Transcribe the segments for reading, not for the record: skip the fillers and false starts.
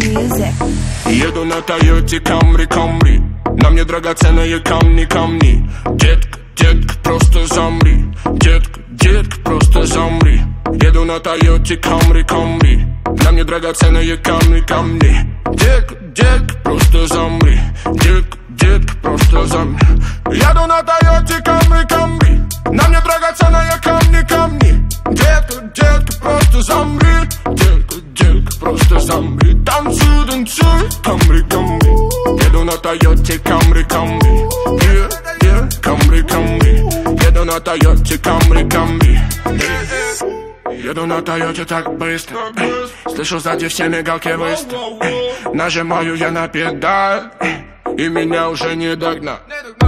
Music. Еду на Тойоте Камри, Камри. На мне драгоценные камни, камни. Детка, детка, просто замри. Детка, детка, просто замри. Еду на Тойоте Камри, Камри. На мне драгоценные камни, камни. Детка, детка, просто замри. Детка, детка, просто замри. Еду на Тойоте Камри, Камри. На мне драгоценные камни, камни. Детка, детка, просто замри. Детка, детка, просто замри. Танцуй, танцуй, Камри, Камри. Еду на Тойоте Камри, Камри. Камри, Камри. Еду на Тойоте Камри, Камри. Еду на Тойоте так быстро. Слышу сзади все мигалки быстро. Нажимаю я на педаль, и меня уже не догнать.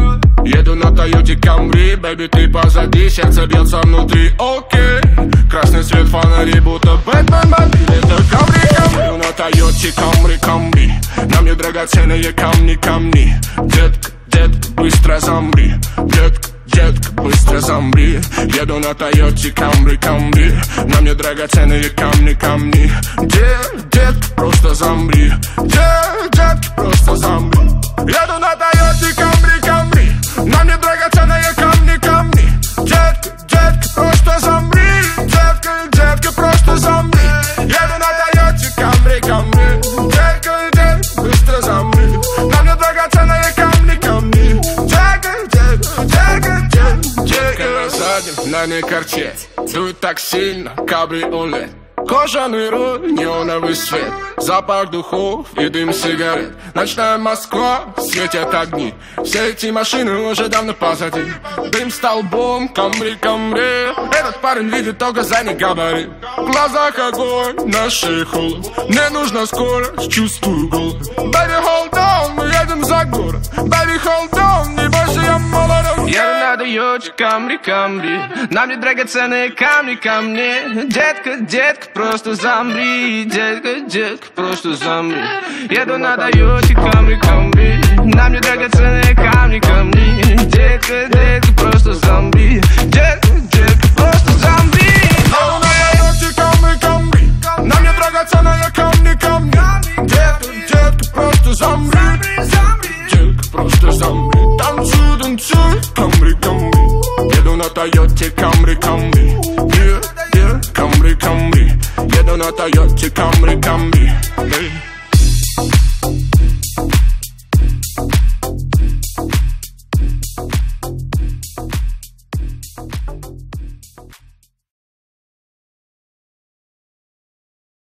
Еду на Тойоте Камри, бэби, ты позади, сердце бьется внутри, окей. Красный свет фонари, будто Бэтмен, это Камри, Камри. Еду на Тойоте Камри, Камри. На мне драгоценные камни, камни. Детка, детка, быстро замри. Детка, детка, быстро замри. Еду на Тойоте Камри, Камри. На мне драгоценные камни, камни. Детка, просто замри. Детка, просто замри. Еду на Тойоте Камри, Камри. На мне драгоценные камни, камни. Детка, детка, просто замри. Детка, детка, просто замри. Еду на Тойоте Камри, Камри. Детка, детка, быстро замри. На мне драгоценные камни, камни. Детка, детка, детка, детка, детка. На заднем, на ней карте. Дует так сильно, кабриолет. Кожаный руль, неоновый свет. Запах духов и дым сигарет. Ночная Москва, светят огни. Все эти машины уже давно позади. Дым столбом, Камри, Камри. Этот парень видит только задний габарит. В глазах огонь, на шее холод. Мне нужна скорость, чувствую голод. Baby, hold on, мы едем за город. Baby, hold on, не бойся, я молод. Я на Тойоте Камри, Камри. На мне драгоценные камни, камни. Детка, детка, просто замри. Детка, детка, просто замри. Еду на Тойоте Камри, Камри. На мне драгоценные камни, камни. Детка, детка, просто замри. Детка, детка, просто замри. Еду на Тойоте Камри, Камри. На мне драгоценные камни, камни. Детка, детка, просто замри. Детка, просто замри. Танцуй, танцуй, Камри, Камри. Еду на Тойоте Камри, Камри. Камри, Камри. Еду на Тойоте Камри, Камри.